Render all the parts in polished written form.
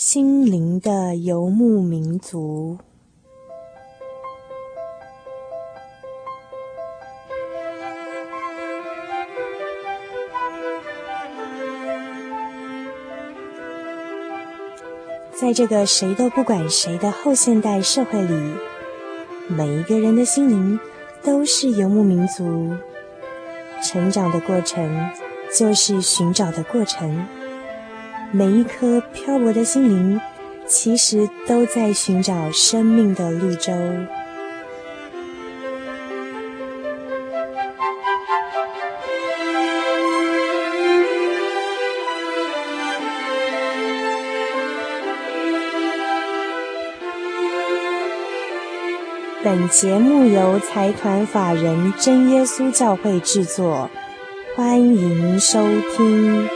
心灵的游牧民族。在这个谁都不管谁的后现代社会里，每一个人的心灵都是游牧民族。成长的过程就是寻找的过程，每一颗漂泊的心灵其实都在寻找生命的绿洲。本节目由财团法人真耶稣教会制作，欢迎收听。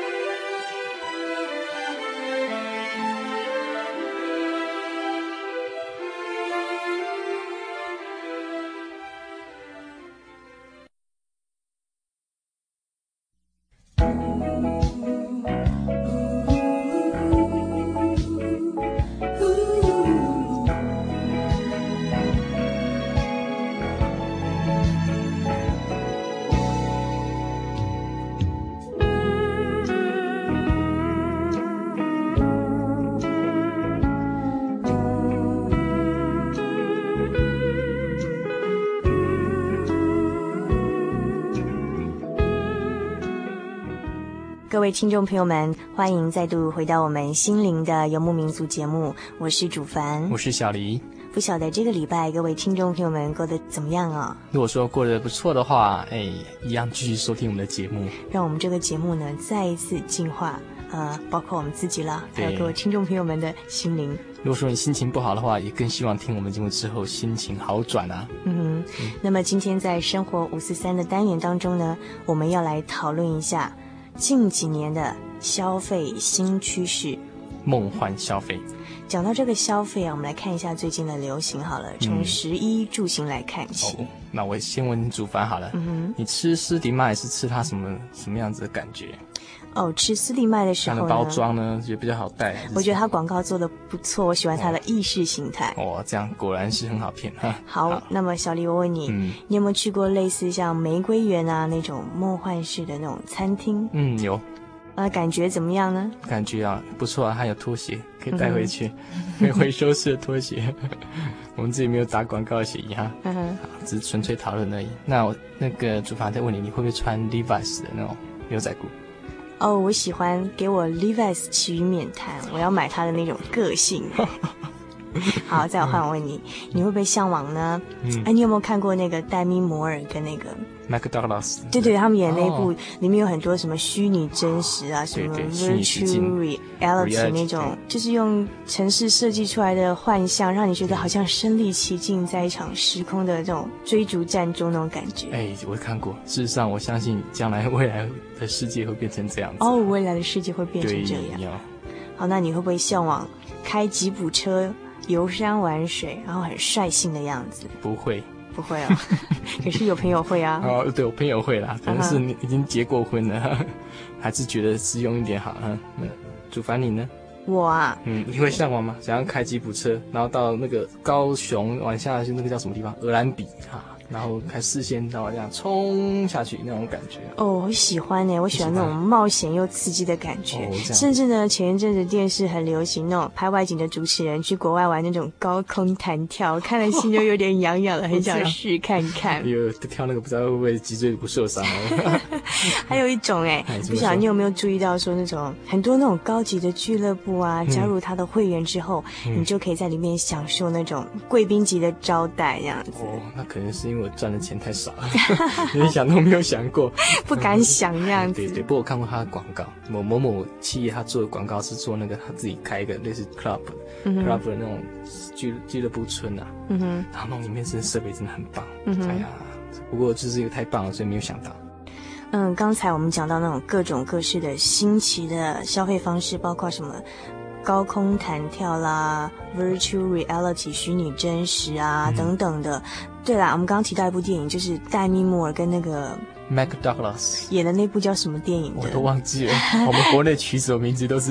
各位听众朋友们，欢迎再度回到我们心灵的游牧民族节目，我是主凡， 我是小黎。 不晓得这个礼拜各位听众朋友们过得怎么样啊？ 如果说过得不错的话，一样继续收听我们的节目， 让我们这个节目呢再一次净化包括我们自己啦，还有各位听众朋友们的心灵。 如果说你心情不好的话，也更希望听我们节目之后心情好转啊。 那么今天在生活543的单元当中呢，我们要来讨论一下近几年的消费新趋势， 梦幻消费。 讲到这个消费啊，我们来看一下最近的流行好了，从食衣住行来看起。 那我先问主凡好了，你吃斯迪麦是吃它什么样子的感觉？吃斯迪麦的时候呢， 它的包装呢也比较好带。 我觉得它广告做得不错，我喜欢它的意识形态。 这样果然是很好骗。 好，那么小黎，我问你，你有没有去过类似像玫瑰园啊那种梦幻式的那种餐厅？ 有。 感觉怎么样呢？ 感觉不错啊，还有拖鞋可以带回去，可以回收式的拖鞋。我们自己没有打广告协议哈，只是纯粹讨论而已。那我那个主法再问你，你会不会穿 Levi's 的那种牛仔裤？ 我喜欢，给我 Levi's 其余免谈，我要买它的那种个性。好，再换我问你，你会不会向往呢？你有没有看过那个戴咪摩尔跟那个麦克道格拉斯？ 对，他们演那部里面有很多什么虚拟真实啊，什么 virtual reality 那种，就是用程式设计出来的幻象，让你觉得好像身临其境在一场时空的这种追逐战中那种感觉。 我看过。事实上，我相信将来未来的世界会变成这样子。 未来的世界会变成这样。好，那你会不会向往开吉普车游山玩水，然后很率性的样子？ 不会哦。可是有朋友会啊。 对，我朋友会啦，可能是已经结过婚了，还是觉得实用一点好。主凡你呢？ 我啊， 你会向往吗？想要开吉普车，然后到那个高雄往下去那个叫什么地方？鹅銮鼻然后开视线到这样冲下去那种感觉。我喜欢我喜欢那种冒险又刺激的感觉。甚至呢，前一阵子电视很流行那种拍外景的主持人去国外玩那种高空弹跳，看了心就有点痒痒的，很想试看看。 跳那个不知道会不会脊椎不受伤。 还有一种不晓得你有没有注意到说那种很多那种高级的俱乐部啊，加入他的会员之后，你就可以在里面享受那种贵宾级的招待这样子。 那可能是因为我赚的钱太少了，连想都没有想过， 不敢想这样子。 对，不过我看过他的广告，某企业他做的广告是做那个他自己开一个类似 club 的那种俱乐部村啊，然后那里面设备真的很棒。不过就是一个太棒了，所以没有想到。 刚才我们讲到那种各种各式的新奇的消费方式，包括什么高空弹跳啦 virtual reality 虚拟真实啊等等的。对啦，我们刚刚提到一部电影，就是戴咪摩尔跟那个麦克道格拉斯演的那部叫什么电影的？ 我都忘记了。我们国内取什么名字都是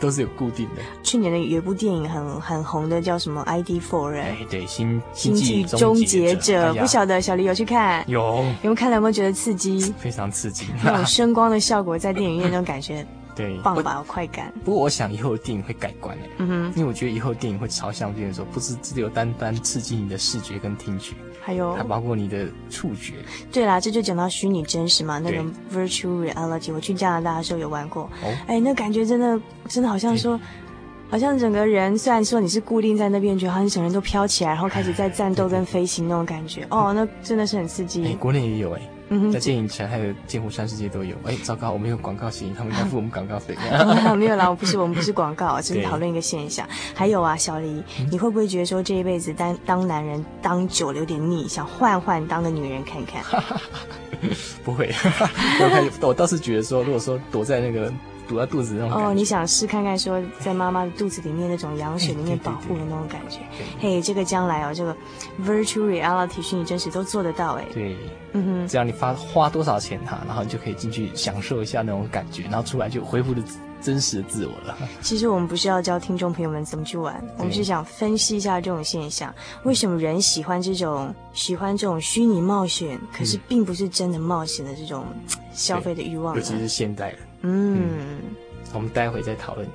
都是有固定的。 去年的有一部电影很红的，叫什么 ID4 人？ 对，星际终结者，不晓得小黎有去看？ 有没有看了？有没有觉得刺激？ 非常刺激， 那种声光的效果在电影院那种感觉。 对， 棒吧，有快感。 不过我想以后的电影会改观因为我觉得以后电影会朝向这种说，不是只有单单刺激你的视觉跟听觉，还包括你的触觉。 对啦，这就讲到虚拟真实嘛，那个 virtual reality， 我去加拿大的时候有玩过。那感觉真的好像说，好像整个人虽然说你是固定在那边，觉得好像整个人都飘起来，然后开始在战斗跟飞行那种感觉。那真的是很刺激。 国内也有在电影城还有剑湖山世界都有。糟糕，我们有广告嫌疑，他们应该付我们广告费。 没有啦，我们不是广告，只是讨论一个现象。还有啊，小黎，你会不会觉得说这一辈子当男人当久了有点腻，想换当个女人看看？ 不会，我倒是觉得说，如果说躲在肚子那种感觉。 你想试看看说在妈妈的肚子里面那种羊水里面保护的那种感觉。这个将来这个 virtual reality 虚拟真实都做得到对，只要你花多少钱然后你就可以进去享受一下那种感觉，然后出来就恢复了真实的自我了。 其实我们不是要教听众朋友们怎么去玩，我们是想分析一下这种现象，为什么人喜欢这种虚拟冒险，可是并不是真的冒险的这种消费的欲望， 尤其是现代人。我们待会再讨论。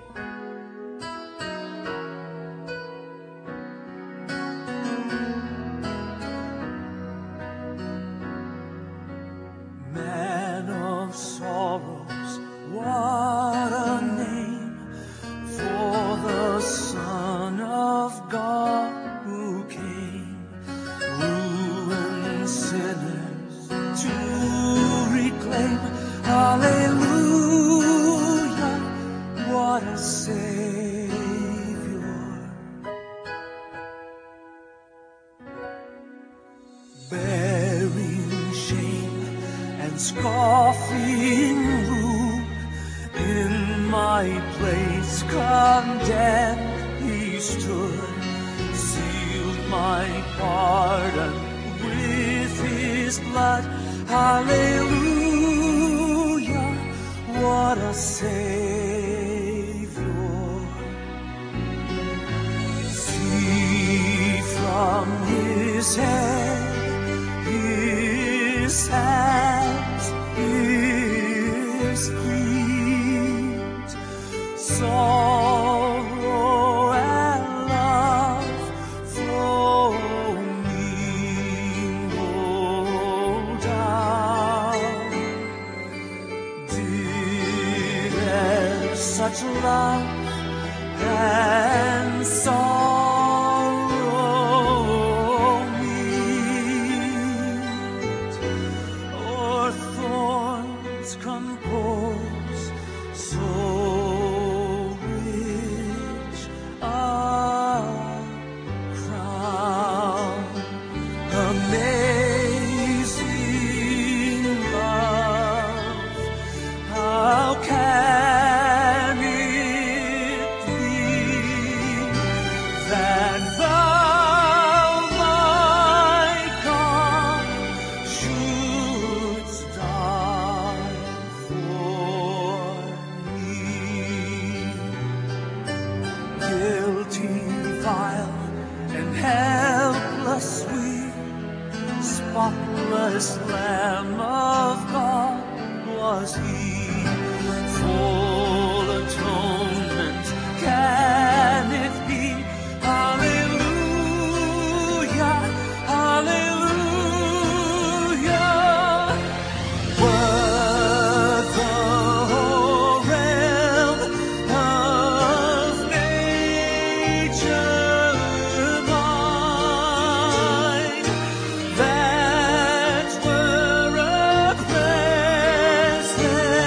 That were a present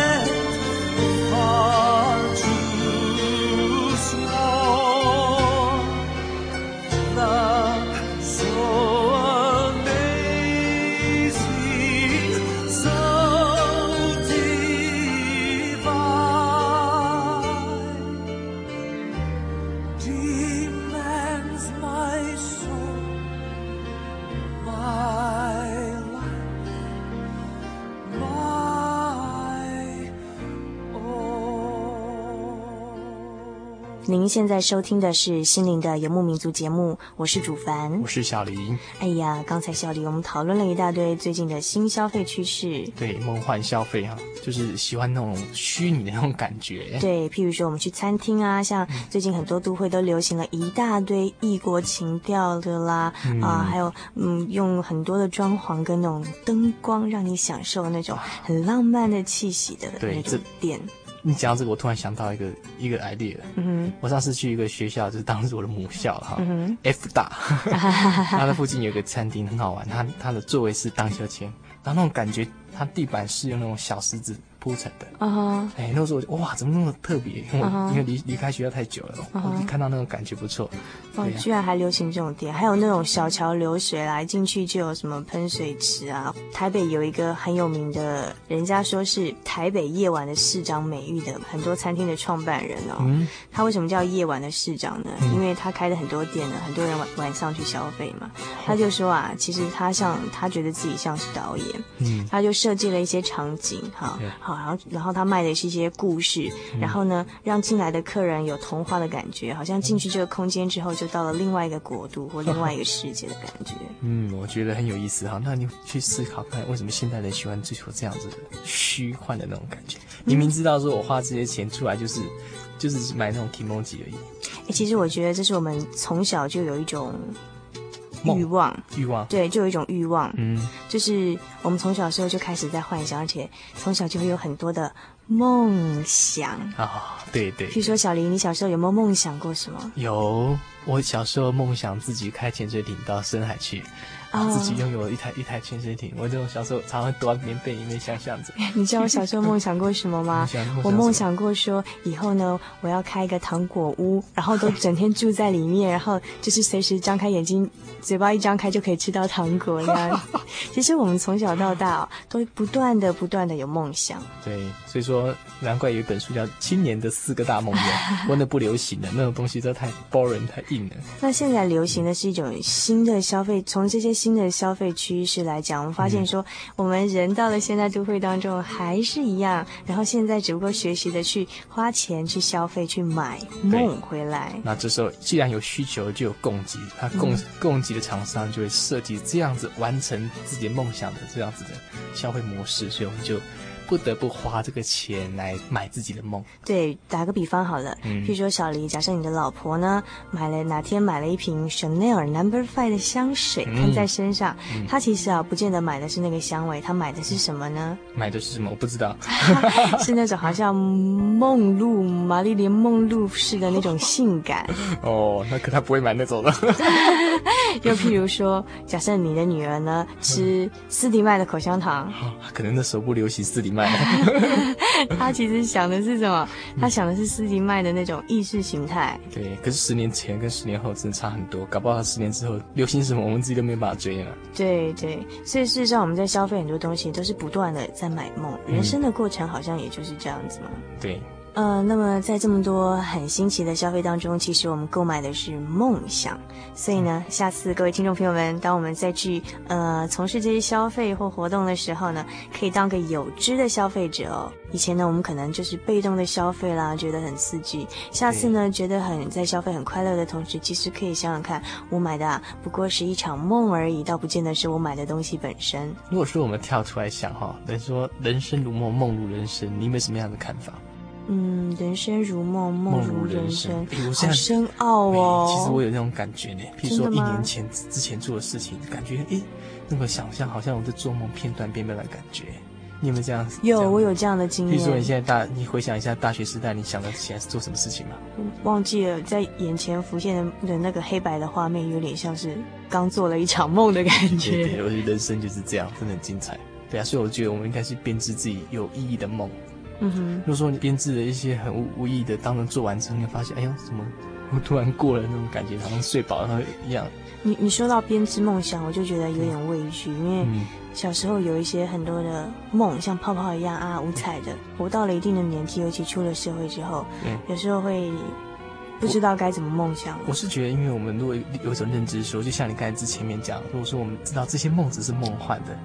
您现在收听的是心灵的游牧民族节目，我是主凡， 我是小林。 哎呀，刚才小林我们讨论了一大堆最近的新消费趋势。 对，梦幻消费哈，就是喜欢那种虚拟的那种感觉。 对，譬如说我们去餐厅啊，像最近很多都会都流行了一大堆异国情调的啦，还有用很多的装潢跟那种灯光，让你享受那种很浪漫的气息的那种店。 你讲到这个，我突然想到一个 idea。我上次去一个学校，就是当时我的母校哈，F 大，它的附近有个餐厅很好玩，它的座位是荡秋千，然后那种感觉，它地板是用那种小石子铺成的。那时候哇，怎么那么特别？因为离开学校太久了，我看到那种感觉不错。 居然还流行这种店，还有那种小桥流水啦，进去就有什么喷水池啊。台北有一个很有名的，人家说是台北夜晚的市长美誉的很多餐厅的创办人哦。他为什么叫夜晚的市长呢？因为他开的很多店呢，很多人晚上去消费嘛。他就说啊，其实他觉得自己像是导演，他就设计了一些场景，然后他卖的是一些故事，然后呢，让进来的客人有童话的感觉，好像进去这个空间之后就到了另外一个国度或另外一个世界的感觉。 我觉得很有意思哈。那你去思考看，为什么现代人喜欢追求这样子的虚幻的那种感觉？明明知道说我花这些钱出来就是买那种 kimoji 而已。 其实我觉得这是我们从小就有一种欲望，对，就有一种欲望，就是我们从小的时候就开始在幻想，而且从小就会有很多的梦想啊。对对， 譬如说小林，你小时候有没有梦想过什么？ 有，我小时候梦想自己开潜水艇到深海去。自己拥有一台潜水艇，我这种小时候常常躲在棉被里面想象着。 你知道我小时候梦想过什么吗？我梦想过说以后呢，我要开一个糖果屋，然后都整天住在里面，然后就是随时张开眼睛，嘴巴一张开就可以吃到糖果这样。其实我们从小到大都不断的有梦想。 对，所以说难怪有一本书叫《青年的4个大梦魇》，我那不流行的那种东西都太 boring 太硬了。 那现在流行的是一种新的消费，从这些新的消费趋势来讲，我们发现说，我们人到了现在都会当中还是一样，然后现在只不过学习的去花钱去消费去买梦回来。 那这时候既然有需求就有供给，它供给的厂商就会设计这样子完成自己的梦想的这样子的消费模式，所以我们就不得不花这个钱来买自己的梦。 对，打个比方好了，譬如说小黎，假设你的老婆呢哪天买了一瓶 Chanel No.5 的香水喷在身上，她其实不见得买的是那个香味，她买的是什么呢？ 买的是什么？我不知道。 是那种好像玛丽莲梦露式的那种性感。 那可她不会买那种的。 又譬如说，假设你的女儿呢吃斯迪麦的口香糖， 可能那时候不流行斯迪麦。 他其实想的是什么？他想的是斯迪麦的那种意识形态。 对，可是10年前跟10年后真的差很多，搞不好10年之后流行什么，我们自己都没有办法追了。 对对，所以事实上我们在消费很多东西都是不断的在买梦，人生的过程好像也就是这样子嘛。 对。 那么在这么多很新奇的消费当中，其实我们购买的是梦想。所以呢，下次各位听众朋友们，当我们再去从事这些消费或活动的时候呢，可以当个有知的消费者哦。以前呢，我们可能就是被动的消费啦，觉得很刺激。下次呢，觉得在消费很快乐的同时，其实可以想想看，我买的不过是一场梦而已，倒不见得是我买的东西本身。 如果说我们跳出来想人说人生如梦，梦如人生，你有没有什么样的看法？ 人生如梦，梦如人生，好深奥哦。 其实我有那种感觉呢，譬如说1年之前做的事情，感觉那个想象好像我在做梦，片段的感觉。你有没有这样？ 我有这样的经验。 譬如说你现在你回想一下大学时代，你想的起来是做什么事情吗？ 忘记了，在眼前浮现的那个黑白的画面，有点像是刚做了一场梦的感觉。 对，我觉得人生就是这样，真的很精彩。对啊，所以我觉得我们应该是编织自己有意义的梦。如果说你编织了一些很无意义的，当然做完之后，你会发现，怎么我突然过了那种感觉，好像睡饱了一样。你说到编织梦想，我就觉得有点畏惧，因为小时候有一些很多的梦，像泡泡一样五彩的。我到了一定的年纪，尤其出了社会之后，有时候会不知道该怎么梦想。 我是觉得，因为我们如果有一种认知说，就像你刚才前面讲，如果说我们知道这些梦只是梦幻的。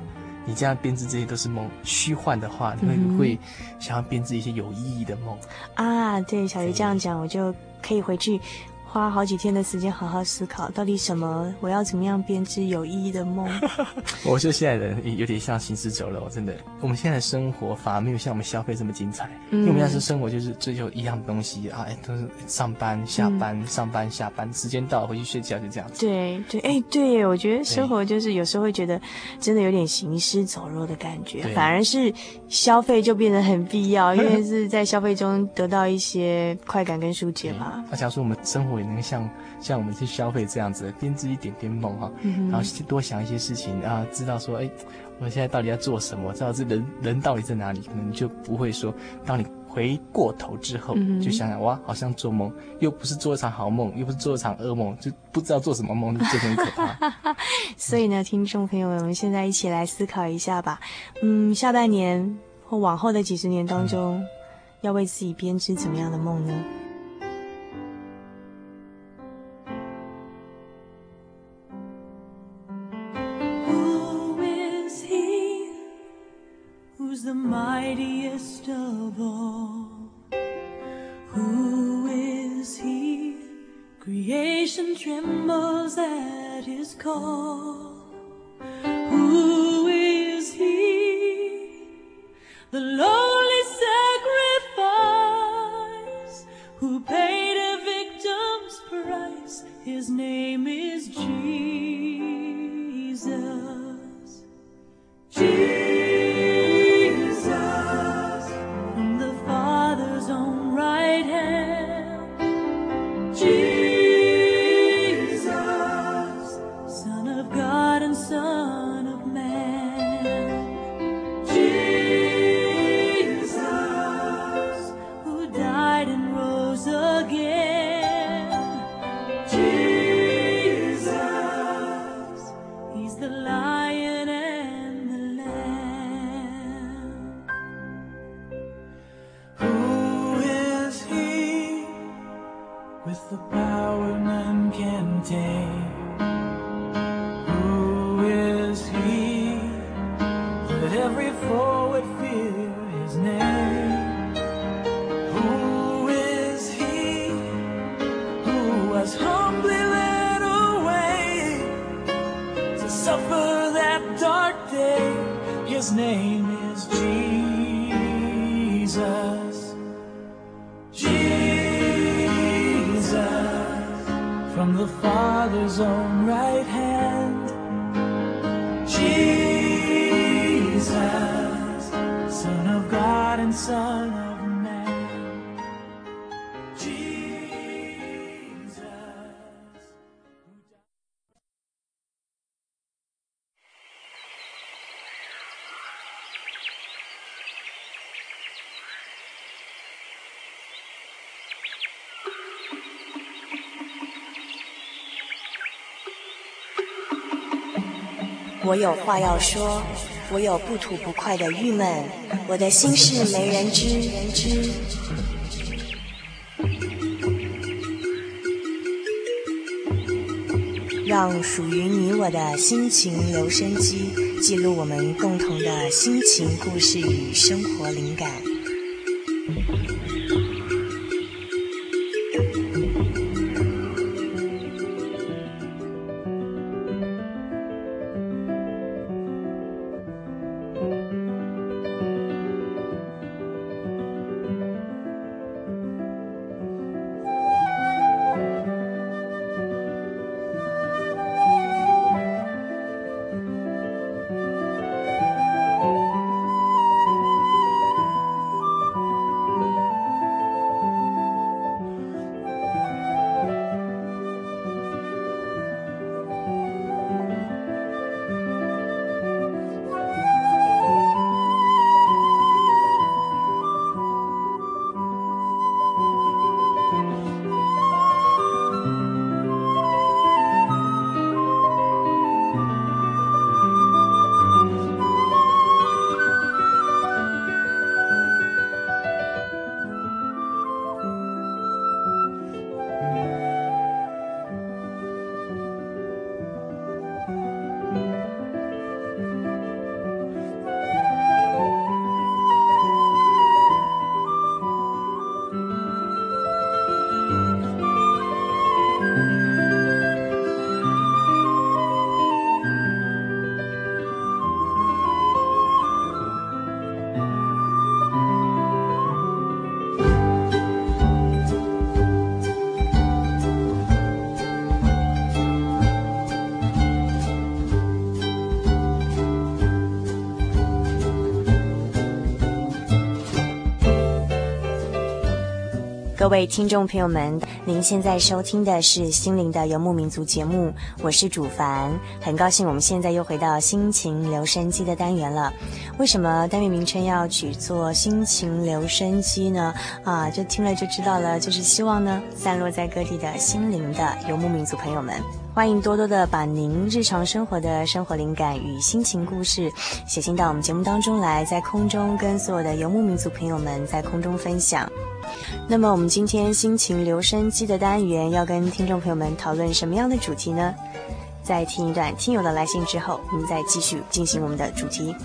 你这样编织这些都是梦，虚幻的话，你会想要编织一些有意义的梦啊。对，小鱼这样讲，我就可以回去花好几天的时间好好思考，到底我要怎么样编织有意义的梦。 我觉得现在的人有点像行尸走肉，真的。我们现在的生活反而没有像我们消费这么精彩，因为我们现在是生活就是追求一样的东西啊，都是上班下班、上班下班，时间到回去睡觉就这样子。 对对，对，我觉得生活就是有时候会觉得真的有点行尸走肉的感觉，反而是消费就变得很必要，因为是在消费中得到一些快感跟疏解嘛。 那假如说我们生活也能像我们去消费这样子，编织一点点梦哈，然后多想一些事情啊，知道说，我现在到底要做什么，知道这人到底在哪里，可能就不会说，当你回过头之后，就想想哇，好像做梦，又不是做一场好梦，又不是做一场噩梦，就不知道做什么梦，就很可怕。 所以呢，听众朋友们，我们现在一起来思考一下吧。下半年或往后的几十年当中，要为自己编织怎么样的梦呢？ The mightiest of all, who is he? Creation trembles at his call. Who is he? The lowly sacrifice, who paid a victim's price. His name is Jesus. Jesus. Son of man, Jesus, who died and rose again. Jesus, he's the lion and the lamb. Who is he with the power none can tame? Every foe would fear his name. Who is he who was humbly led away to suffer that dark day? His name is Jesus. Jesus, from the Father's own right hand. Jesus, Son of God and Son of Man. Jesus. 我有话要说，我有不吐不快的郁闷，我的心事没人知。让属于你我的心情留声机记录我们共同的心情故事与生活灵感。 位听众朋友们，您现在收听的是心灵的游牧民族节目，我是主凡，很高兴我们现在又回到心情留声机的单元了。为什么单元名称要取作心情留声机呢？就听了就知道了，就是希望呢散落在各地的心灵的游牧民族朋友们，欢迎多多的把您日常生活的生活灵感与心情故事写信到我们节目当中来，在空中跟所有的游牧民族朋友们在空中分享。那么我们今天心情留声机的单元要跟听众朋友们讨论什么样的主题呢？在听一段听友的来信之后，我们再继续进行我们的主题。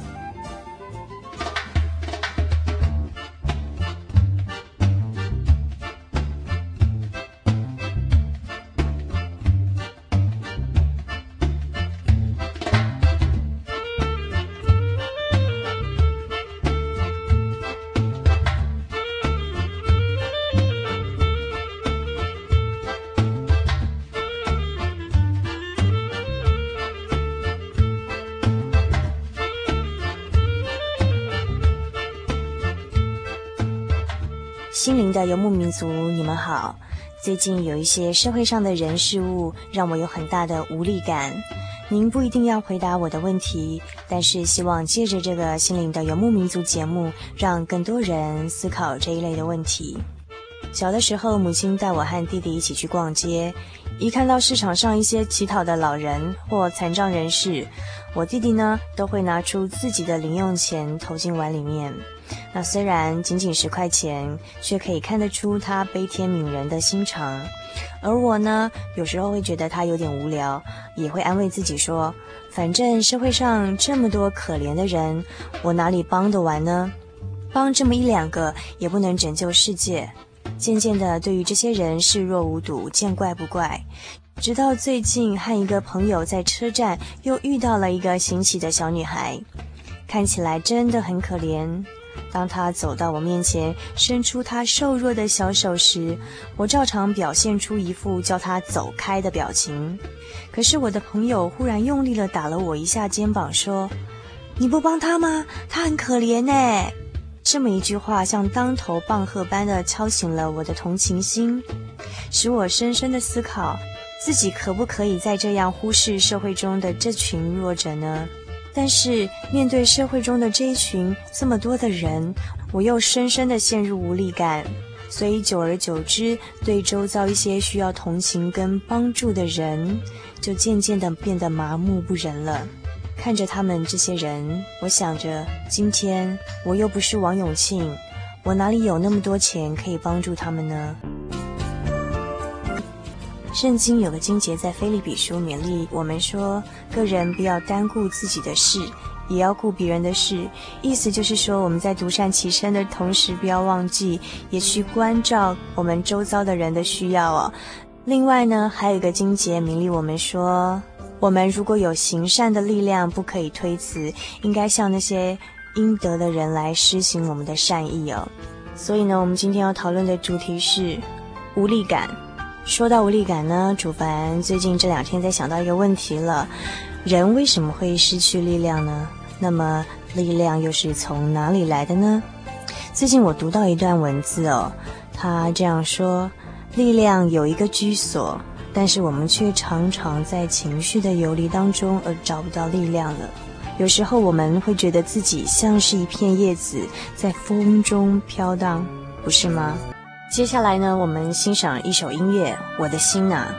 心灵的游牧民族，你们好。最近有一些社会上的人事物让我有很大的无力感。您不一定要回答我的问题，但是希望借着这个心灵的游牧民族节目，让更多人思考这一类的问题。小的时候，母亲带我和弟弟一起去逛街，一看到市场上一些乞讨的老人或残障人士，我弟弟呢都会拿出自己的零用钱投进碗里面。那虽然仅仅10块钱，却可以看得出他悲天悯人的心肠。而我呢，有时候会觉得他有点无聊，也会安慰自己说，反正社会上这么多可怜的人，我哪里帮得完呢？帮这么1-2个也不能拯救世界。渐渐的对于这些人视若无睹，见怪不怪。直到最近和一个朋友在车站又遇到了一个行乞的小女孩，看起来真的很可怜。当她走到我面前，伸出她瘦弱的小手时，我照常表现出一副叫她走开的表情。可是我的朋友忽然用力地打了我一下肩膀，说：“你不帮她吗？她很可怜耶。”这么一句话像当头棒喝般的敲醒了我的同情心，使我深深地思考，自己可不可以再这样忽视社会中的这群弱者呢？但是面对社会中的这一群这么多的人，我又深深地陷入无力感，所以久而久之，对周遭一些需要同情跟帮助的人，就渐渐地变得麻木不仁了。看着他们这些人，我想着，今天我又不是王永庆，我哪里有那么多钱可以帮助他们呢？圣经有个经节在腓立比书勉励我们说，个人不要单顾自己的事，也要顾别人的事。意思就是说，我们在独善其身的同时，不要忘记也去关照我们周遭的人的需要哦。另外呢，还有一个经节勉励我们说，我们如果有行善的力量，不可以推辞，应该向那些应得的人来施行我们的善意哦。所以呢，我们今天要讨论的主题是无力感。说到无力感呢，主凡最近这2天在想到一个问题了，人为什么会失去力量呢？那么力量又是从哪里来的呢？最近我读到一段文字哦，他这样说，力量有一个居所，但是我们却常常在情绪的游离当中而找不到力量了。有时候我们会觉得自己像是一片叶子在风中飘荡，不是吗？接下来呢，我们欣赏一首音乐，我的心啊。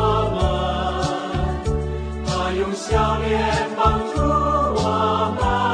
笑脸帮助我们。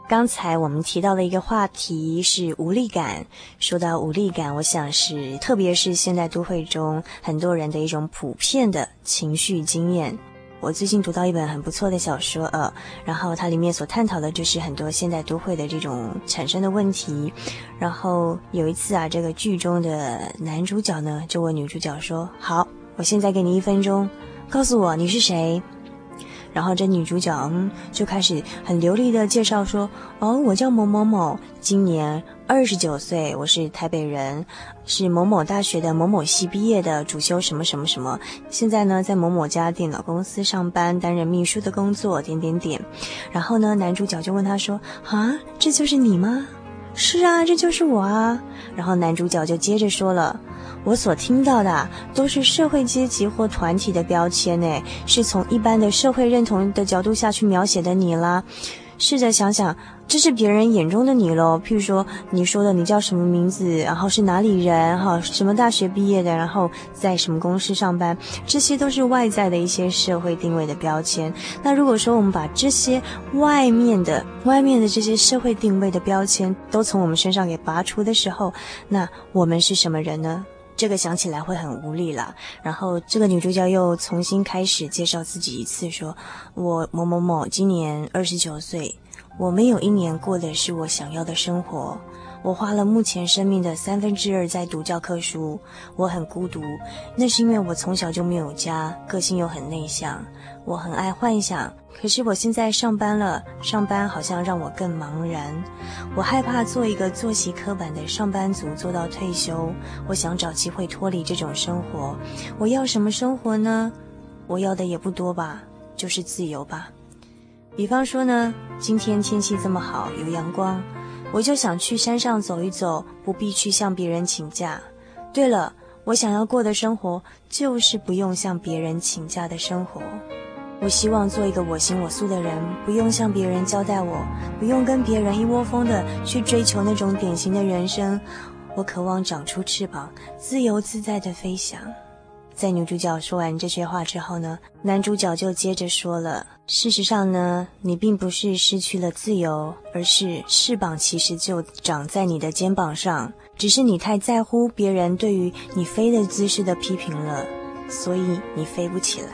刚才我们提到的一个话题是无力感。说到无力感，我想是特别是现代都会中很多人的一种普遍的情绪经验。我最近读到一本很不错的小说然后它里面所探讨的就是很多现代都会的这种产生的问题。然后有一次这个剧中的男主角呢就问女主角说，好，我现在给你1分钟，告诉我你是谁。然后这女主角就开始很流利的介绍说，我叫某某某，今年29岁，我是台北人，是某某大学的某某系毕业的，主修什么什么什么，现在呢在某某家电脑公司上班，担任秘书的工作，点点点。然后呢男主角就问他说，这就是你吗？是啊，这就是我啊。然后男主角就接着说了，我所听到的都是社会阶级或团体的标签是从一般的社会认同的角度下去描写的你啦。试着想想，这是别人眼中的你咯，譬如说你说的你叫什么名字，然后是哪里人，什么大学毕业的，然后在什么公司上班，这些都是外在的一些社会定位的标签。那如果说我们把这些外面的这些社会定位的标签都从我们身上给拔除的时候，那我们是什么人呢？这个想起来会很无力啦。然后这个女主角又重新开始介绍自己一次，说，我某某某今年29岁，我没有1年过的是我想要的生活，我花了目前生命的2/3在读教科书，我很孤独，那是因为我从小就没有家，个性又很内向，我很爱幻想，可是我现在上班了，上班好像让我更茫然，我害怕做一个作息刻板的上班族做到退休，我想找机会脱离这种生活。我要什么生活呢？我要的也不多吧，就是自由吧。比方说呢，今天天气这么好，有阳光，我就想去山上走一走，不必去向别人请假。对了，我想要过的生活就是不用向别人请假的生活。我希望做一个我行我素的人，不用向别人交代我，不用跟别人一窝蜂的去追求那种典型的人生。我渴望长出翅膀，自由自在的飞翔。在女主角说完这些话之后呢，男主角就接着说了，事实上呢，你并不是失去了自由，而是翅膀其实就长在你的肩膀上，只是你太在乎别人对于你飞的姿势的批评了，所以你飞不起来。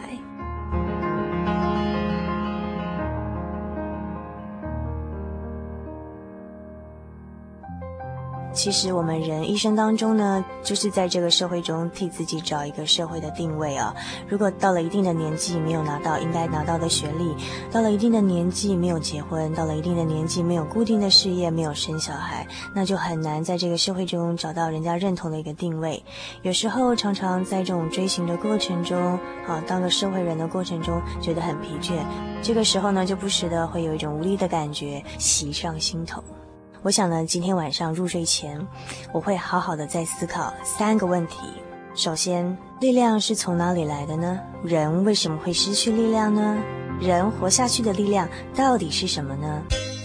其实我们人一生当中呢，就是在这个社会中替自己找一个社会的定位如果到了一定的年纪没有拿到应该拿到的学历，到了一定的年纪没有结婚，到了一定的年纪没有固定的事业，没有生小孩，那就很难在这个社会中找到人家认同的一个定位。有时候常常在这种追寻的过程中当个社会人的过程中觉得很疲倦，这个时候呢就不时的会有一种无力的感觉袭上心头。我想呢，今天晚上入睡前，我会好好的再思考3个问题。首先，力量是从哪里来的呢？人为什么会失去力量呢？人活下去的力量到底是什么呢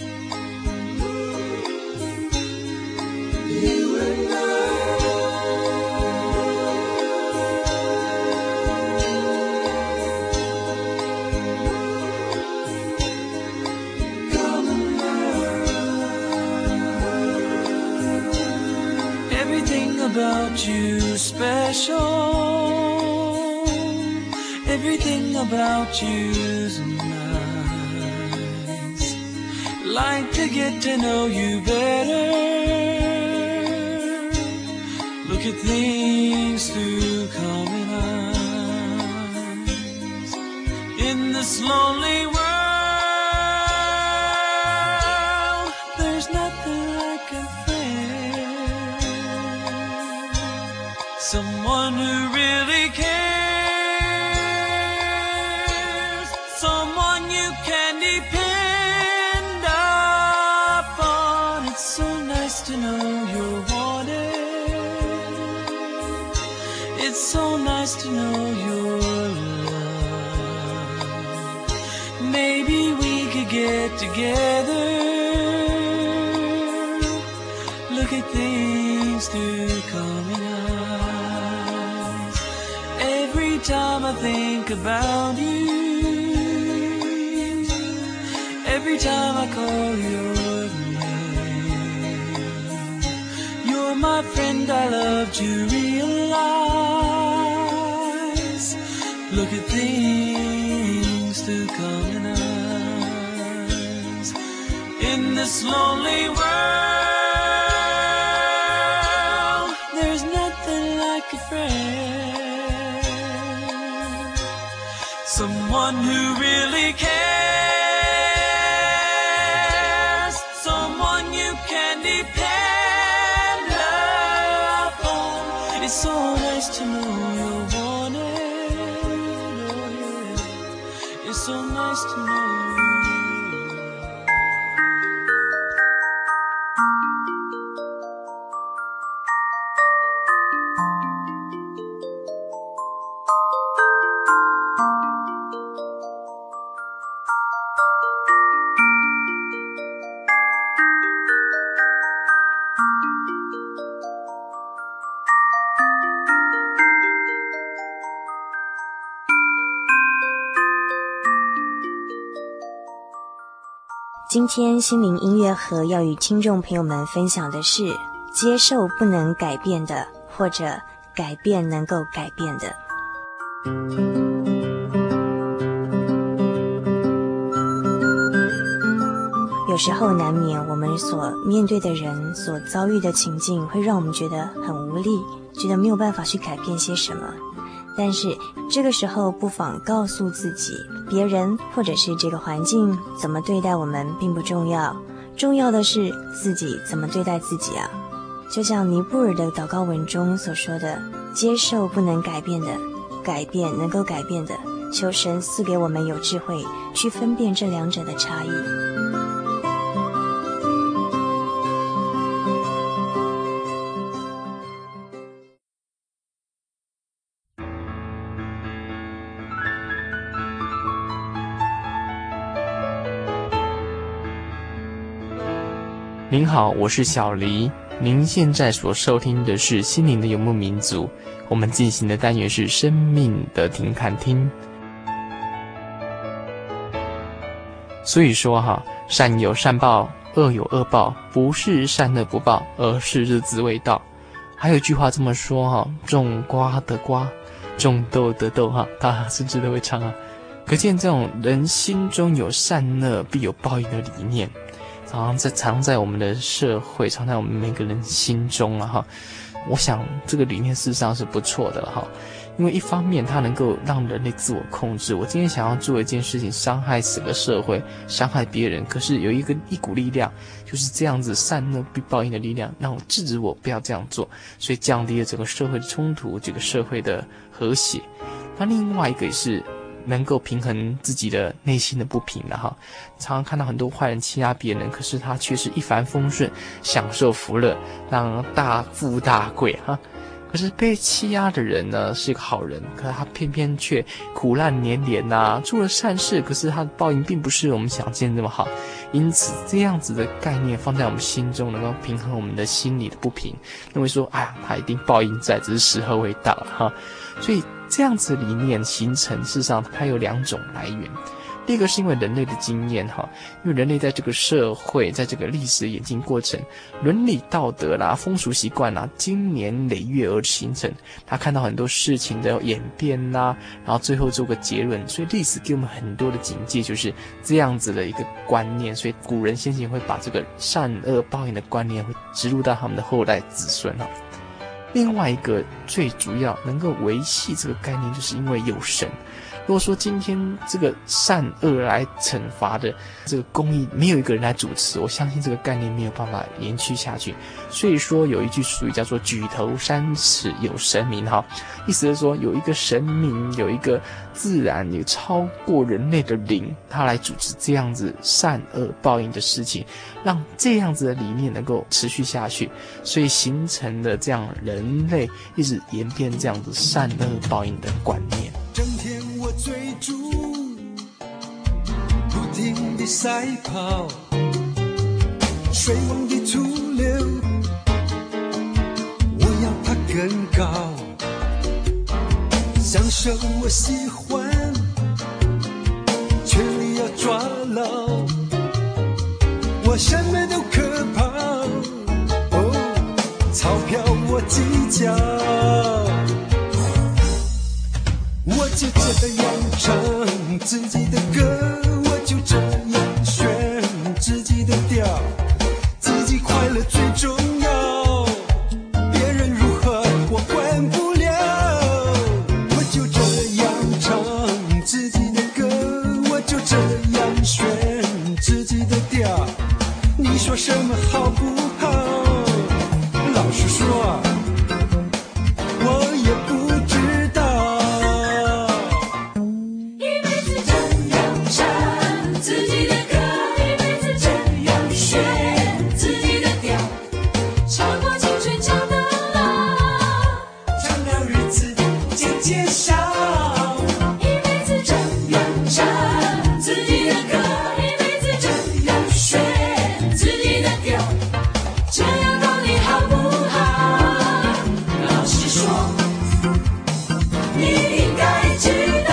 ？About you special, everything about you's nice. Like to get to know you better. Look at things through common eyes. In this lonely world, there's nothing like a someone who really cares, someone you can depend upon. It's so nice to know you're wanted. It's so nice to know you're loved. Maybe we could get together, look at things through common eyes. Every time I think about you, every time I call your my friend, I loved you, realize. Look at things through common eyes. In this lonely world, there's nothing like a friend. Someone who really cares. Someone you can depend upon. It's so nice to know you're wanted. Oh yeah. It's so nice to know. 今天心灵音乐盒要与听众朋友们分享的是接受不能改变的，或者改变能够改变的。有时候难免我们所面对的人所遭遇的情境会让我们觉得很无力，觉得没有办法去改变些什么。但是这个时候不妨告诉自己，别人或者是这个环境怎么对待我们并不重要，重要的是自己怎么对待自己啊。就像尼布尔的祷告文中所说的，接受不能改变的，改变能够改变的，求神赐给我们有智慧去分辨这两者的差异。 您好，我是小黎。您现在所收听的是心灵的游牧民族，我们进行的单元是生命的停看听。所以说善有善报，恶有恶报，不是善恶不报，而是日子未到。还有一句话这么说种瓜得瓜，种豆得豆大家是值得会唱可见这种人心中有善恶必有报应的理念常在我们的社会，常在我们每个人心中我想这个理念事实上是不错的因为一方面它能够让人类自我控制，我今天想要做一件事情伤害整个社会，伤害别人，可是有一股力量，就是这样子善恶必报应的力量，让我制止我不要这样做，所以降低了整个社会的冲突，这个社会的和谐。那另外一个也是能够平衡自己的内心的不平的常常看到很多坏人欺压别人，可是他却是一帆风顺，享受福乐，让大富大贵可是被欺压的人呢是一个好人，可是他偏偏却苦难连连做了善事，可是他的报应并不是我们想见那么好。因此这样子的概念放在我们心中，能够平衡我们的心理的不平，认为说他一定报应在，只是时候未到所以这样子的理念形成，事实上它有两种来源。第一个是因为人类的经验因为人类在这个社会，在这个历史的演进过程，伦理道德啦、风俗习惯啦，经年累月而形成。他看到很多事情的演变啦，然后最后做个结论。所以历史给我们很多的警戒，就是这样子的一个观念。所以古人先前会把这个善恶报应的观念会植入到他们的后代子孙另外一个最主要能够维系这个概念，就是因为有神。如果说今天这个善恶来惩罚的这个公义没有一个人来主持，我相信这个概念没有办法延续下去。所以说有一句俗语叫做举头三尺有神明意思是说有一个神明，有一个自然有超过人类的灵，他来主持这样子善恶报应的事情，让这样子的理念能够持续下去，所以形成了这样人类一直演变这样子善恶报应的观念。 整天我追逐，不停地赛跑，水往的出流，我要爬更高，享受我喜欢，全力要抓牢，我什么都可抛，钞票计较。我就这样唱自己的歌，我就这样选自己的调，自己快乐最重要，别人如何我管不了。我就这样唱自己的歌，我就这样选自己的调，你说什么好不好？老实说我也不知道。 一辈子这样唱自己的歌，一辈子这样选自己的调，唱过青春长大了， 长了日子渐渐少。 一辈子这样唱自己的歌，一辈子这样选自己的调，这样到底好不好？老实说你应该知道，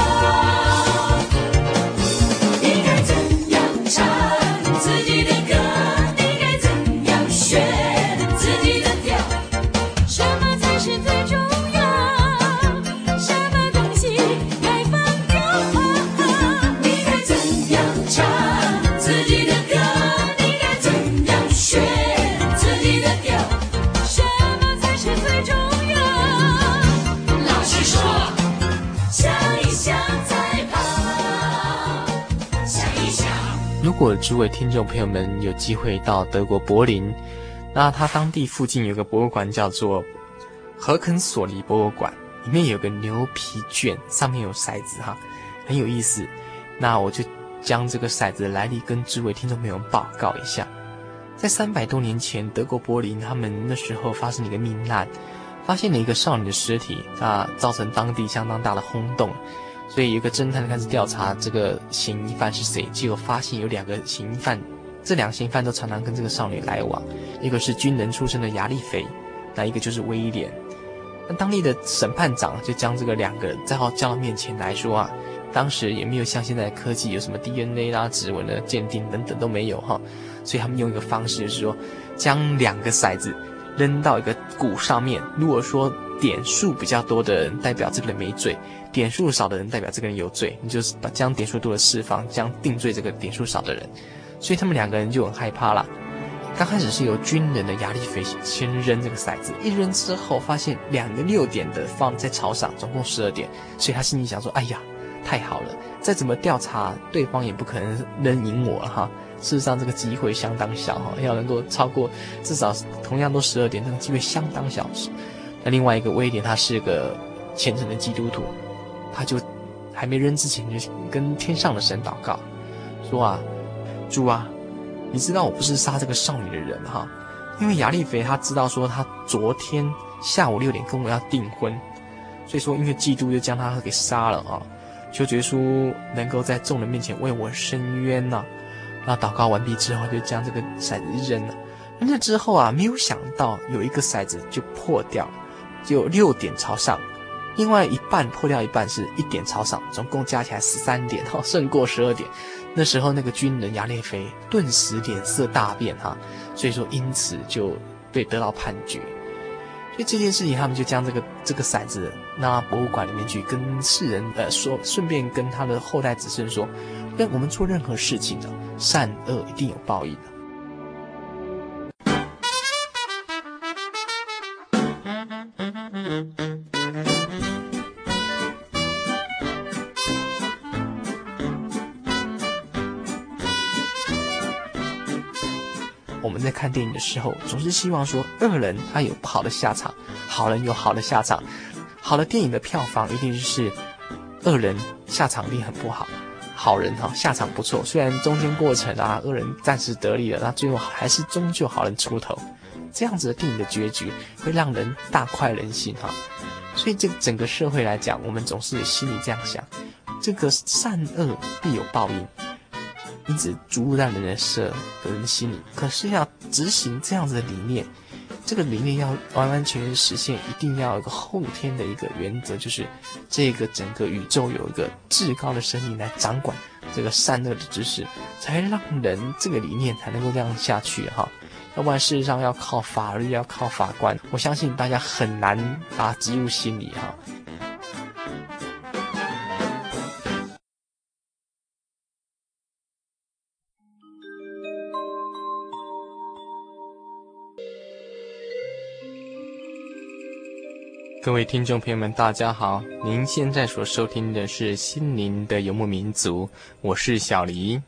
应该怎样唱自己的歌，应该怎样选自己的调，什么才是最重要，什么东西该放掉，你该怎样唱自己的歌，你该怎样选自己的调，什么才是最重要？老实说，想一想再跑，想一想。 如果诸位听众朋友们有机会到德国柏林，那它当地附近有个博物馆叫做荷肯索尼博物馆，里面有个牛皮卷，上面有骰子哈，很有意思。那我就将这个骰子的来历跟诸位听众朋友们报告一下。在300多年前，德国柏林他们那时候发生了一个命案，发现了一个少女的尸体，造成当地相当大的轰动。所以有一个侦探开始调查这个嫌疑犯是谁，结果发现有2个嫌疑犯，这2个嫌疑犯都常常跟这个少女来往，一个是军人出身的亚历菲，那一个就是威廉。那当地的审判长就将这个2个人叫到面前来说啊，当时也没有像现在的科技有什么 DNA 啦、指纹的鉴定等等都没有哈，所以他们用一个方式就是说，将2个骰子扔到一个鼓上面，如果说点数比较多的人代表这个人没罪，点数少的人代表这个人有罪，你就是将点数多的释放，将定罪这个点数少的人。所以他们2个人就很害怕了。刚开始是由军人的亚历菲先扔这个骰子，一扔之后发现2个6点的放在朝上，总共12点，所以他心里想说，哎呀，太好了，再怎么调查对方也不可能扔赢我了哈。事实上这个机会相当小哈，要能够超过至少同样都12点，这个机会相当小。那另外一个威廉他是个虔诚的基督徒，他就还没扔之前就跟天上的神祷告，说啊，主啊，你知道我不是杀这个少女的人哈，因为亚历菲他知道说他昨天下午6点跟我要订婚，所以说因为嫉妒就将他给杀了啊，求耶稣能够在众人面前为我伸冤呐。然后祷告完毕之后，就将这个骰子扔了。扔了之后啊，没有想到有一个骰子就破掉了，就有6点朝上，另外一半破掉一半是1点朝上，总共加起来13点，胜过12点。那时候那个军人亚历菲顿时脸色大变哈，所以说因此就被得到判决。所以这件事情他们就将这个骰子拿到博物馆里面去跟世人说，顺便跟他的后代子孙说，跟我们做任何事情的善恶一定有报应的。我们在看电影的时候，总是希望说恶人他有不好的下场，好人有好的下场。好的电影的票房一定是恶人下场一定很不好，好人下场不错，虽然中间过程啊恶人暂时得利了，那最后还是终究好人出头。这样子的电影的结局会让人大快人心哈。所以这个整个社会来讲，我们总是心里这样想，这个善恶必有报应，因此注入在人的人的心里。可是要执行这样子的理念，这个理念要完完全全实现，一定要有一个后天的一个原则，就是这个整个宇宙有一个至高的神灵来掌管这个善恶的知识，才会让人这个理念才能够这样下去哈。 要不然事实上要靠法律，要靠法官，我相信大家很难把它植入心里哈。各位听众朋友们，大家好！您现在所收听的是心灵的游牧民族，我是小黎。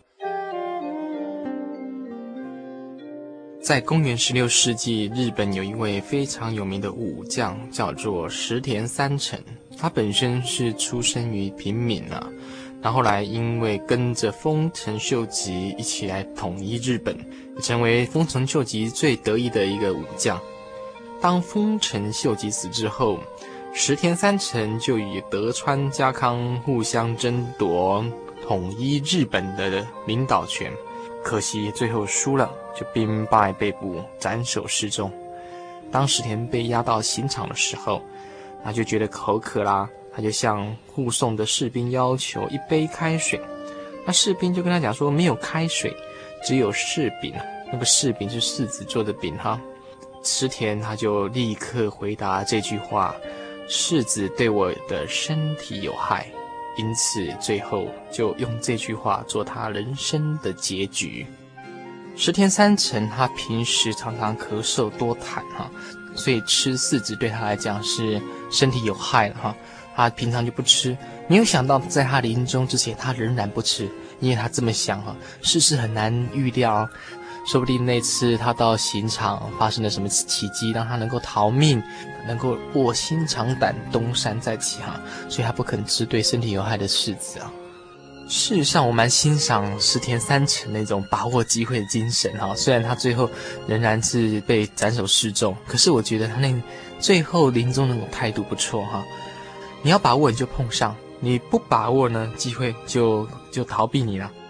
在公元16世纪，日本有一位非常有名的武将，叫做石田三成。他本身是出生于平民啊，然后后来因为跟着丰臣秀吉一起来统一日本，成为丰臣秀吉最得意的一个武将。当丰臣秀吉死之后，石田三成就与德川家康互相争夺统一日本的领导权，可惜最后输了，就兵败被捕，斩首示众。当石田被押到刑场的时候，他就觉得口渴啦，他就向护送的士兵要求一杯开水。那士兵就跟他讲说，没有开水，只有柿饼。那个柿饼是柿子做的饼哈。石田他就立刻回答这句话：柿子对我的身体有害。因此最后就用这句话做他人生的结局。石田三成他平时常常咳嗽多痰哈，所以吃柿子对他来讲是身体有害了哈，他平常就不吃。没有想到在他临终之前他仍然不吃，因为他这么想哈，世事很难预料，说不定那次他到刑场发生了什么奇迹，让他能够逃命，能够卧薪尝胆东山再起哈，所以他不肯吃对身体有害的柿子啊。事实上我蛮欣赏石田三成那种把握机会的精神哈，虽然他最后仍然是被斩首示众，可是我觉得他那最后临终那种态度不错哈。你要把握你就碰上，你不把握呢，机会就逃避你了。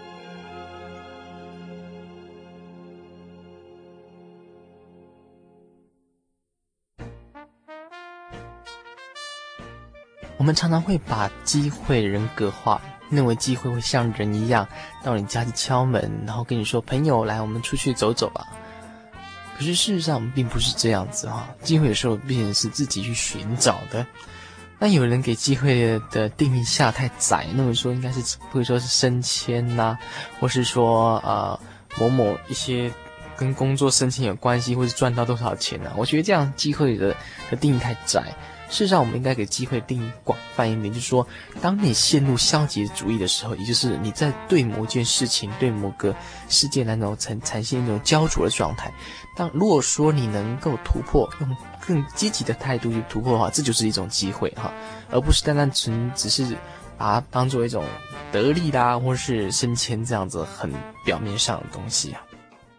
我们常常会把机会人格化，认为机会会像人一样到你家去敲门，然后跟你说朋友来我们出去走走吧。可是事实上并不是这样子哈，机会有时候必然是自己去寻找的。那有人给机会的定义下太窄，那么说应该是会说是升迁啦，或是说某某一些跟工作升迁有关系，或是赚到多少钱啊，我觉得这样机会的定义太窄。事实上我们应该给机会定义广泛一点，就是说当你陷入消极主义的时候，也就是你在对某件事情对某个事件那种呈现一种焦灼的状态，如果说你能够突破，用更积极的态度去突破的话，这就是一种机会哈，而不是单单只是把它当做一种得利啦或是升迁这样子很表面上的东西啊。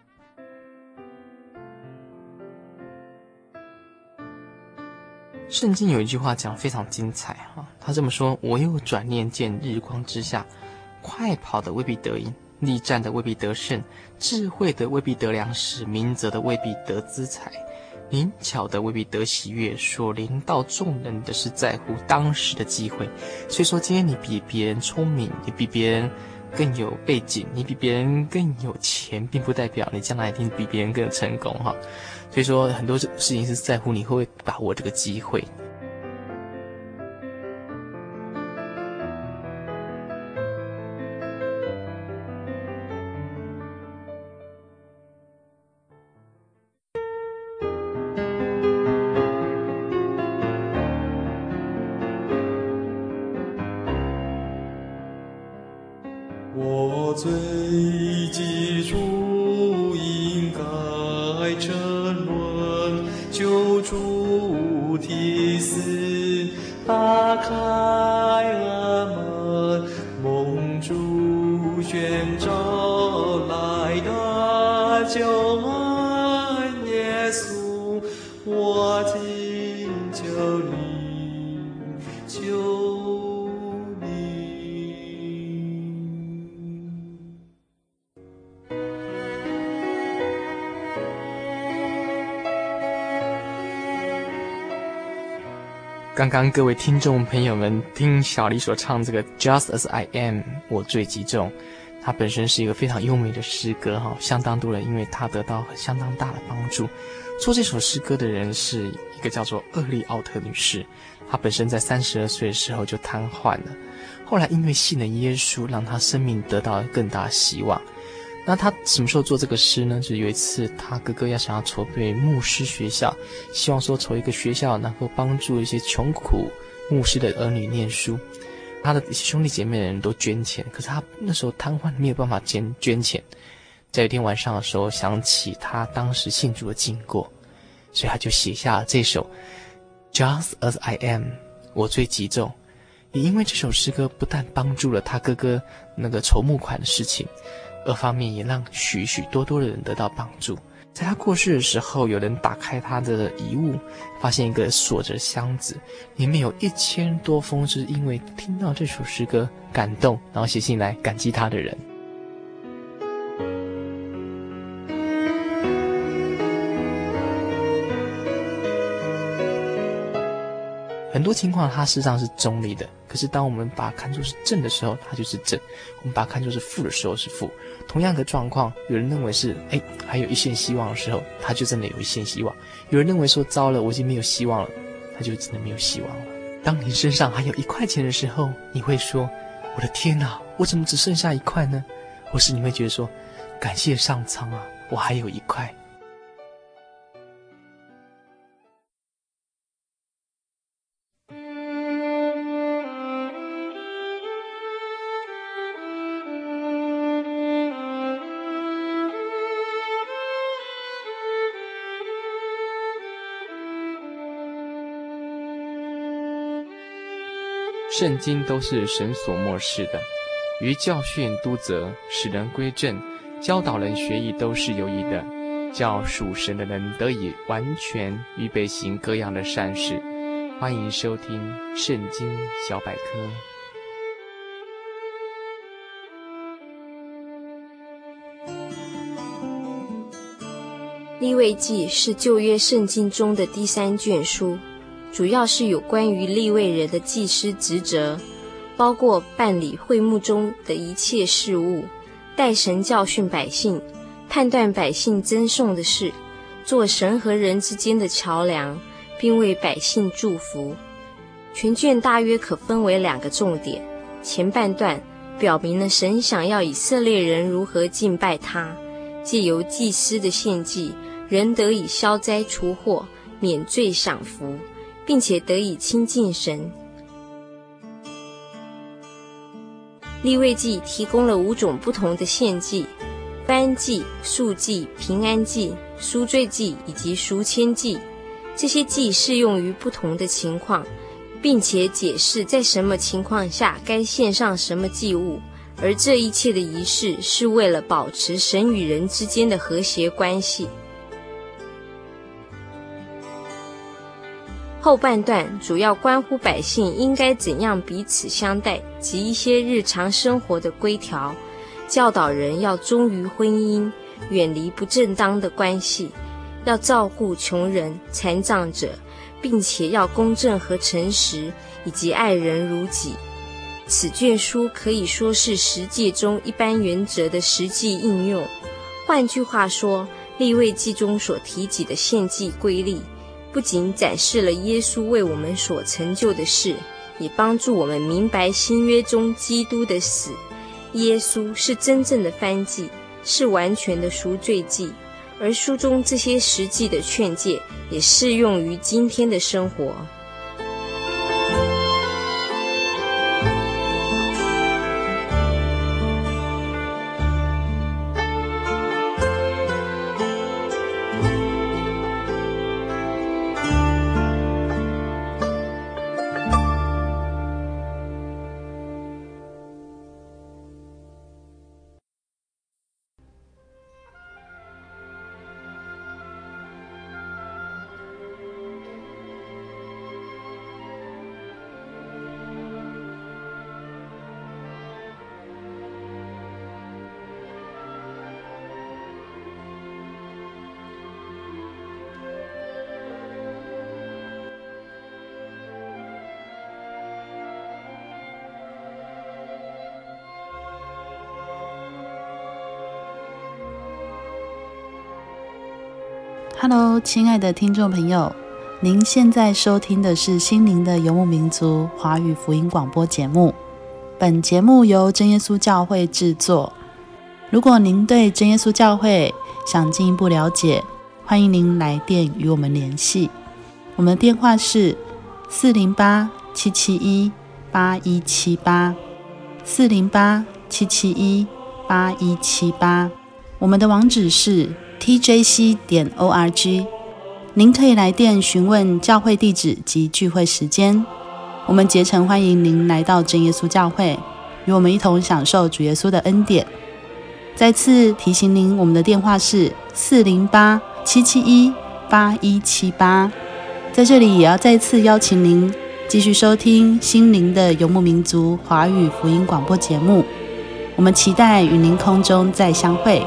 圣经有一句话讲非常精彩哈，他这么说：我又转念见日光之下，快跑的未必得赢，力战的未必得胜，智慧的未必得粮食，明哲的未必得资财，灵巧的未必得喜悦，所临到众人的是在乎当时的机会。所以说今天你比别人聪明，你比别人更有背景，你比别人更有钱，并不代表你将来一定比别人更成功哈。所以说很多事情是在乎你会不会把握这个机会。 我最基础应该沉沦，救主提示，打开了门，蒙主宣召来的救恩耶稣，我请求你救你。 刚刚各位听众朋友们听小黎所唱这个 Just as I am 我最击中， 它本身是一个非常优美的诗歌哈，相当多人因为它得到相当大的帮助。做这首诗歌的人是一个叫做厄利奥特女士，她本身在32岁的时候就瘫痪了，后来因为信了耶稣，让她生命得到更大的希望。那她什么时候做这个诗呢？就有一次她哥哥想要筹备牧师学校，希望说筹一个学校能够帮助一些穷苦牧师的儿女念书，他的兄弟姐妹的人都捐钱，可是他那时候瘫痪，没有办法捐钱。在有一天晚上的时候，想起他当时信主的经过，所以他就写下了这首 Just as I am， 我最急重。也因为这首诗歌不但帮助了他哥哥那个筹募款的事情，二方面也让许许多多的人得到帮助。在他过世的时候，有人打开他的遗物，发现一个锁着箱子，里面有1000多封是因为听到这首诗歌感动，然后写信来感激他的人。很多情况它事实上是中立的，可是当我们把它看作是正的时候，它就是正；我们把它看作是负的时候是负。同样的状况，有人认为是还有一线希望的时候，它就真的有一线希望；有人认为说糟了，我已经没有希望了，它就真的没有希望了。当你身上还有1块钱的时候，你会说我的天哪，我怎么只剩下1块呢？或是你会觉得说感谢上苍啊，我还有1块。圣经都是神所默示的，于教训、督责、使人归正、教导人学义都是有益的，叫属神的人得以完全预备行各样的善事。欢迎收听圣经小百科。 利未记是旧约圣经中的第3卷书，主要是有关于利未人的祭司职责，包括办理会幕中的一切事务，代神教训百姓，判断百姓争讼的事，做神和人之间的桥梁，并为百姓祝福。全卷大约可分为2个重点，前半段表明了神想要以色列人如何敬拜他，借由祭司的献祭，人得以消灾除祸，免罪享福，并且得以亲近神。利未记提供了5种不同的献祭：燔祭、素祭、平安祭、赎罪祭以及赎愆祭。这些祭适用于不同的情况，并且解释在什么情况下该献上什么祭物，而这一切的仪式是为了保持神与人之间的和谐关系。后半段主要关乎百姓应该怎样彼此相待及一些日常生活的规条，教导人要忠于婚姻，远离不正当的关系，要照顾穷人、残障者，并且要公正和诚实，以及爱人如己。此卷书可以说是十诫中一般原则的实际应用。换句话说，利未记中所提及的献祭规例，不仅展示了耶稣为我们所成就的事，也帮助我们明白新约中基督的死。耶稣是真正的燔祭，是完全的赎罪祭，而书中这些实际的劝诫也适用于今天的生活。 Hello， 亲爱的听众朋友，您现在收听的是心灵的游牧民族华语福音广播节目。本节目由真耶稣教会制作。如果您对真耶稣教会想进一步了解，欢迎您来电与我们联系。我们的电话是408-771-8178 408-771-8178。我们的网址是 tjc.org， 您可以来电询问教会地址及聚会时间。我们竭诚欢迎您来到真耶稣教会，与我们一同享受主耶稣的恩典。再次提醒您，我们的电话是408-771-8178。在这里也要再次邀请您继续收听心灵的游牧民族华语福音广播节目，我们期待与您空中再相会。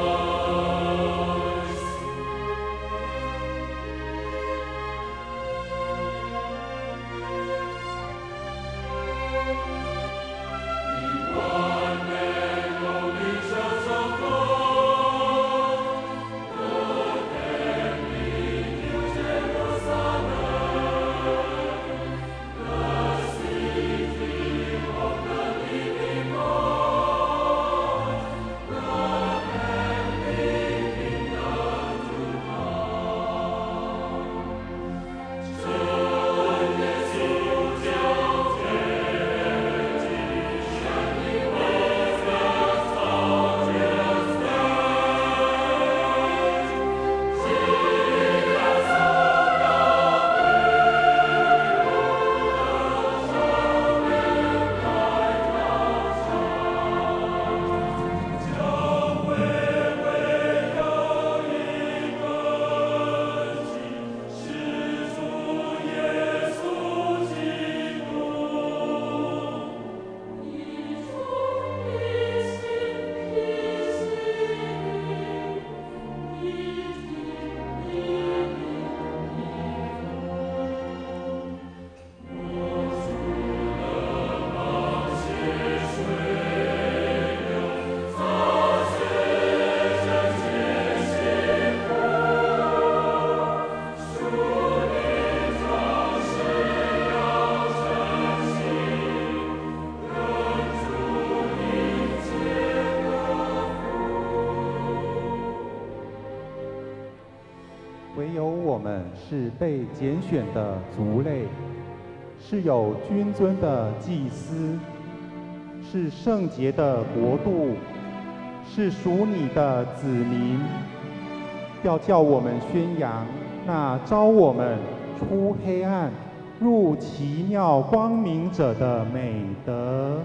唯有我们是被拣选的族类，是有君尊的祭司，是圣洁的国度，是属你的子民。要叫我们宣扬那召我们出黑暗入奇妙光明者的美德。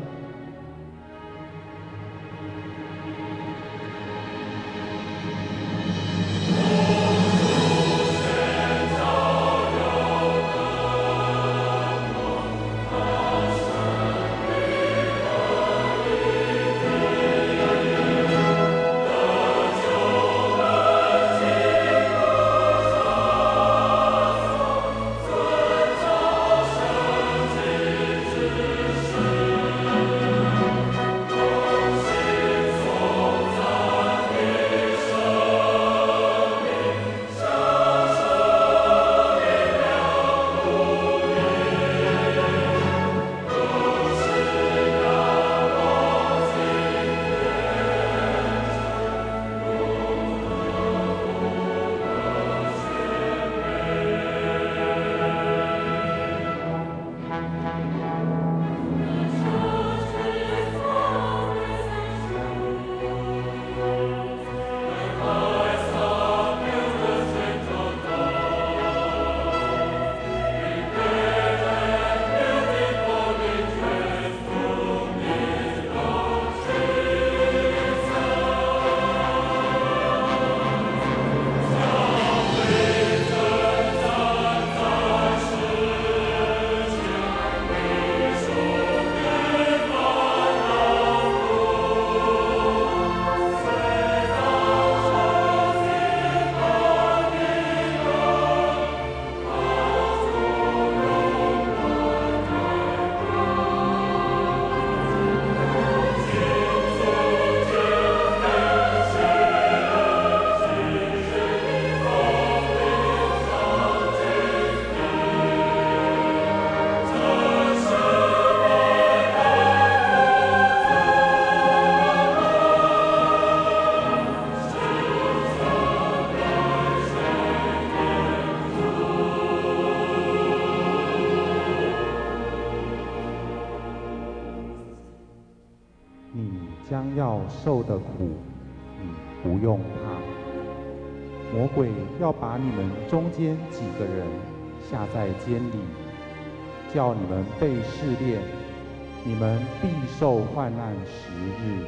你将要受的苦，你不用怕。魔鬼要把你们中间几个人下在监里，叫你们被试炼，你们必受患难10日。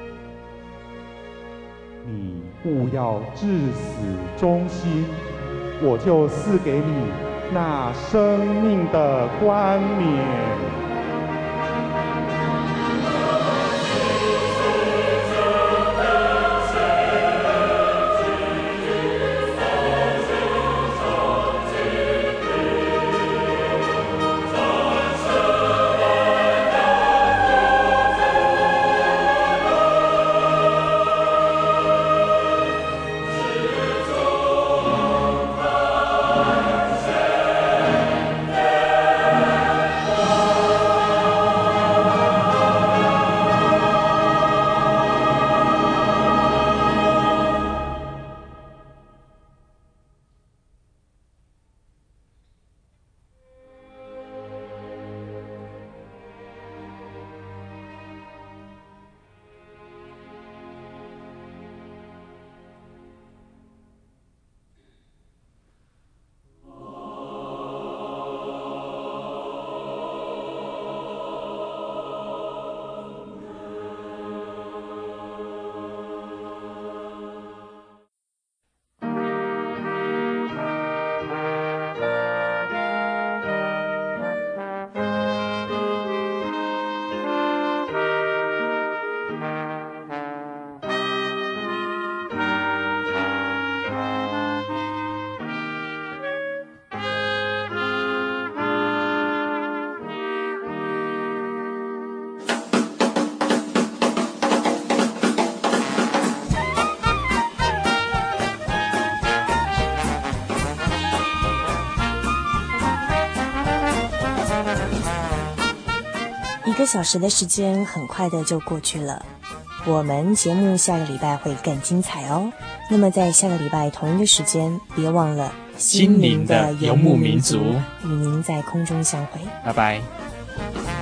你务要至死忠心，我就赐给你那生命的冠冕。 1个小时的时间很快的就过去了，我们节目下个礼拜会更精彩哦。那么在下个礼拜同一个时间，别忘了心灵的游牧民族， 与您在空中相会。 拜拜。